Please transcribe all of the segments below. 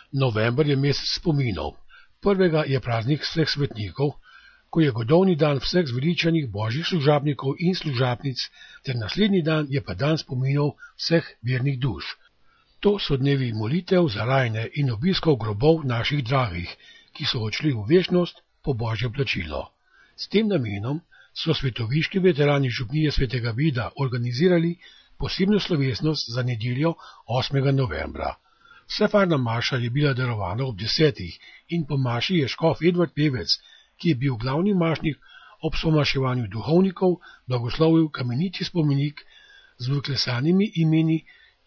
November je mesec spominov. Prvega je praznik vseh svetnikov, ko je godovni dan vseh zveličanih božjih služabnikov in služabnic, ter naslednji dan je pa dan spominov vseh vernih duš. To so dnevi molitev za rajne in obiskov grobov naših dragih, ki so odšli v večnost po božje plačilo. S tem namenom so svetoviški veterani župnije svetega Vida organizirali posebno slovesnost za nedeljo 8. novembra. Vsefarna maša je bila darovana ob 10. in po maši je škof Edvard Pevec, ki je bil glavni mašnik ob somaševanju duhovnikov, blagoslovil kameniti spomenik z vklesanimi imeni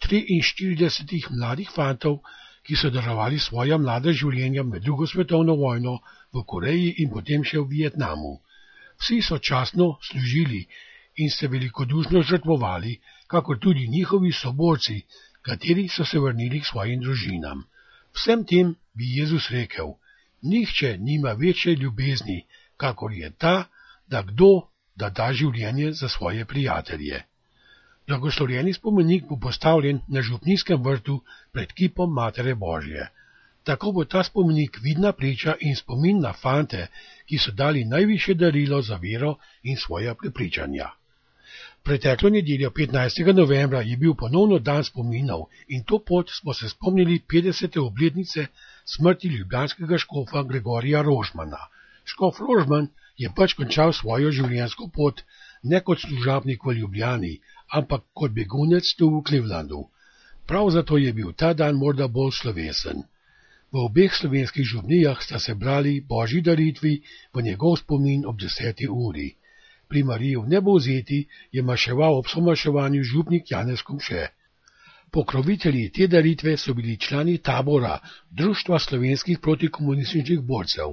43 mladih fantov, ki so darovali svoja mlada življenja med drugo svetovno vojno v Koreji in potem še v Vietnamu. Vsi so častno služili in se velikodušno žrtvovali, kakor tudi njihovi soborci, kateri so se vrnili k svojim družinam. Vsem tem bi Jezus rekel: nihče nima večje ljubezni, kakor je ta, da kdo da življenje za svoje prijatelje. Blagoslovljeni spomenik bo postavljen na župnijskem vrtu pred kipom Matere Božje. Tako bo ta spomenik vidna priča in spomin na fante, ki so dali najvišje darilo za vero in svoja prepričanja. Preteklo nedeljo 15. novembra je bil ponovno dan spominov in to pot smo se spomnili 50. obletnice smrti ljubljanskega škofa Gregorija Rožmana. Škof Rožman je pač končal svojo življenjsko pot ne kot služabnik v Ljubljani, ampak kot begunec tu v Clevelandu. Prav zato je bil ta dan morda bolj slovesen. V obeh slovenskih župnijah sta se brali božji daritvi v njegov spomin ob 10. uri. Pri Mariji v Nebovzeti je maševal ob somaševanju župnik Janez Komše. Pokrovitelji te daritve so bili člani tabora Društva slovenskih protikomunističnih borcev.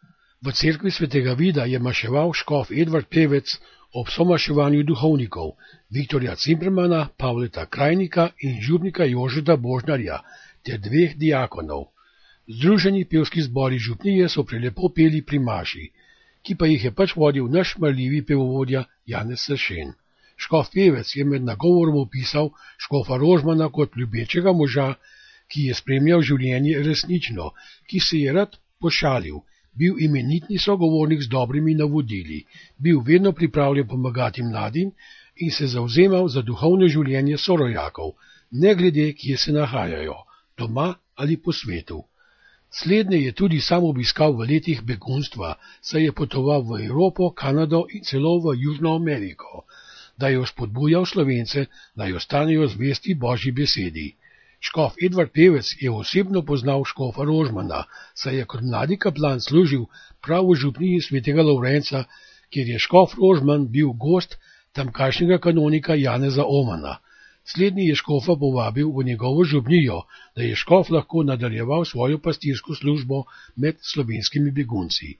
V cerkvi svetega Vida je maševal škof Edvard Pevec ob somaševanju duhovnikov Viktorja Cimpermana, Pavleta Krajnika in župnika Jožeta Božnarja ter 2 diakonov. Združeni pevski zbori župnije so prelepo peli pri maši, ki pa jih je pač vodil naš marljivi pevovodja Janez Sršen. Škof Pevec je med nagovorom opisal škofa Rožmana kot ljubečega moža, ki je spremljal življenje resnično, ki se je rad pošalil, bil imenitni sogovornik z dobrimi navodili, bil vedno pripravljen pomagati mladim in se zavzemal za duhovno življenje sorojakov, ne glede, kje se nahajajo, doma ali po svetu. Slednje je tudi sam obiskal v letih begunstva, saj je potoval v Evropo, Kanado in celo v Južno Ameriko, da je spodbujal Slovence, naj ostanejo zvesti Božji besedi. Škof Edvard Pevec je osebno poznal škofa Rožmana, saj je kot mladi kaplan služil prav v župniji svetega Lovrenca, kjer je škof Rožman bil gost tamkajšnjega kanonika Janeza Omana. Slednji je škofa povabil v njegovo župnijo, da je škof lahko nadaljeval svojo pastirsko službo med slovenskimi begunci.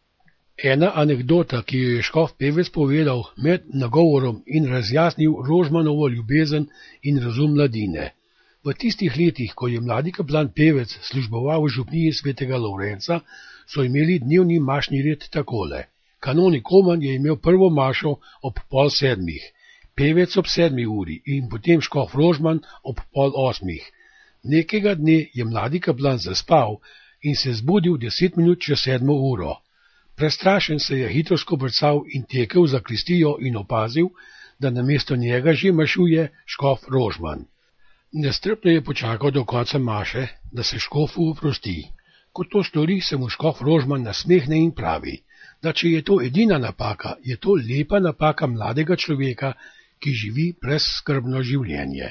Ena anekdota, ki jo je škof Pevec povedal med nagovorom in razjasnil Rožmanovo ljubezen in razum mladine. V tistih letih, ko je mladi kaplan Pevec služboval v župniji svetega Lovrenca, so imeli dnevni mašni red takole. Kanonik Oman je imel prvo mašo ob 6:30, Pevec ob 7. uri in potem škof Rožman ob 7:30. Nekega dne je mladi kaplan zaspal in se zbudil 10 minut čez 7. uro. Prestrašen se je hitro skobrcal in tekel za zakristijo in opazil, da namesto njega že mašuje škof Rožman. Nestrpno je počakal do konca maše, da se škofu oprosti. Ko to stori, se mu škof Rožman nasmehne in pravi, da če je to edina napaka, je to lepa napaka mladega človeka, ki živi brezskrbno življenje.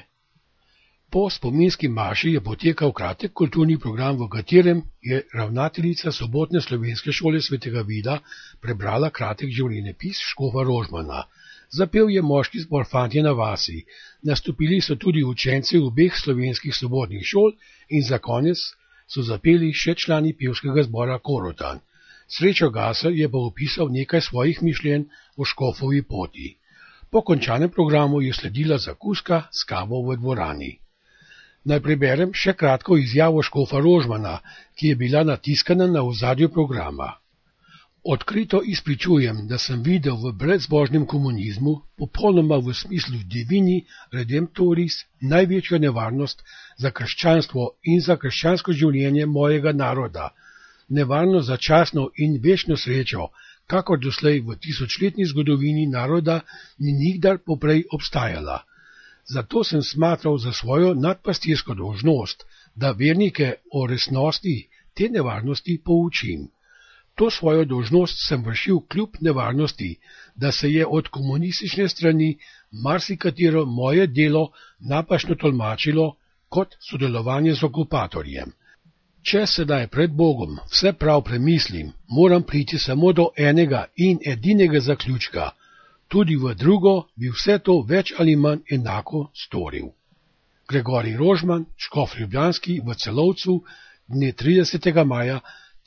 Po spominski maši je potekal kratek kulturni program, v katerem je ravnateljica sobotne slovenske šole svetega Vida prebrala kratek življenjepis škofa Rožmana. Zapel je moški zbor Fantje na vasi, nastopili so tudi učenci obeh slovenskih sobotnih šol in za konec so zapeli še člani pevskega zbora Korotan. Srečo Gasar je pa opisal nekaj svojih mišljenj o škofovi poti. Po končanem programu je sledila zakuska s kavo v dvorani. Naj preberem še kratko izjavo škofa Rožmana, ki je bila natiskana na ozadju programa. Odkrito izpričujem, da sem videl v brezbožnem komunizmu, popolnoma v smislu divini redemptoris, največjo nevarnost za krščanstvo in za krščansko življenje mojega naroda, nevarnost za častno in večno srečo, kakor doslej v tisočletni zgodovini naroda ni nikdar poprej obstajala. Zato sem smatral za svojo nadpastirsko dolžnost, da vernike o resnosti te nevarnosti poučim. To svojo dolžnost sem vršil kljub nevarnosti, da se je od komunistične strani marsikatero moje delo napačno tolmačilo kot sodelovanje z okupatorjem. Če sedaj pred Bogom vse prav premislim, moram priti samo do enega in edinega zaključka. Tudi v drugo bi vse to več ali manj enako storil. Gregorij Rožman, škof ljubljanski v Celovcu, dne 30. maja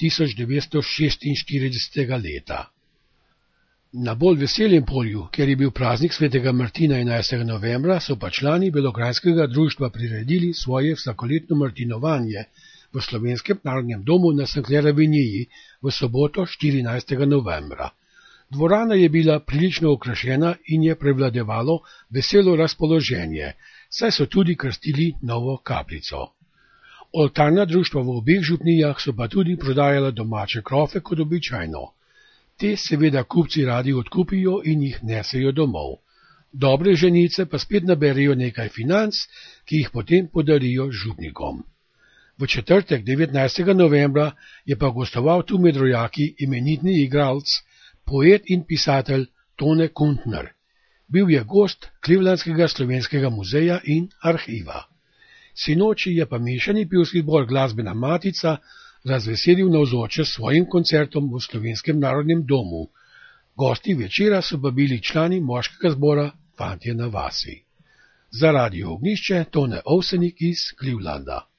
1946. leta. Na bolj veseljem polju, ker je bil praznik svetega Martina 11. novembra, so pa člani Belokranjskega društva priredili svoje vsakoletno martinovanje v Slovenskem narodnem domu na Sankler-aveniji v soboto 14. novembra. Dvorana je bila prilično okrašena in je prevladevalo veselo razpoloženje, saj so tudi krstili novo kapljico. Oltarna društva v obeh župnijah so pa tudi prodajala domače krofe kot običajno. Te seveda kupci radi odkupijo in jih nesejo domov. Dobre ženice pa spet naberijo nekaj financ, ki jih potem podarijo župnikom. V četrtek 19. novembra je pa gostoval tu med rojaki imenitni igralec, poet in pisatelj Tone Kuntner. Bil je gost Clevelandskega slovenskega muzeja in arhiva. Sinoči je pa mešani pevski zbor Glasbena matica razveselil navzoče s svojim koncertom v Slovenskem narodnem domu. Gosti večera so pa bili člani moškega zbora Fantje na vasi. Za Radio Ognjišče Tone Ovsenik iz Clevelanda.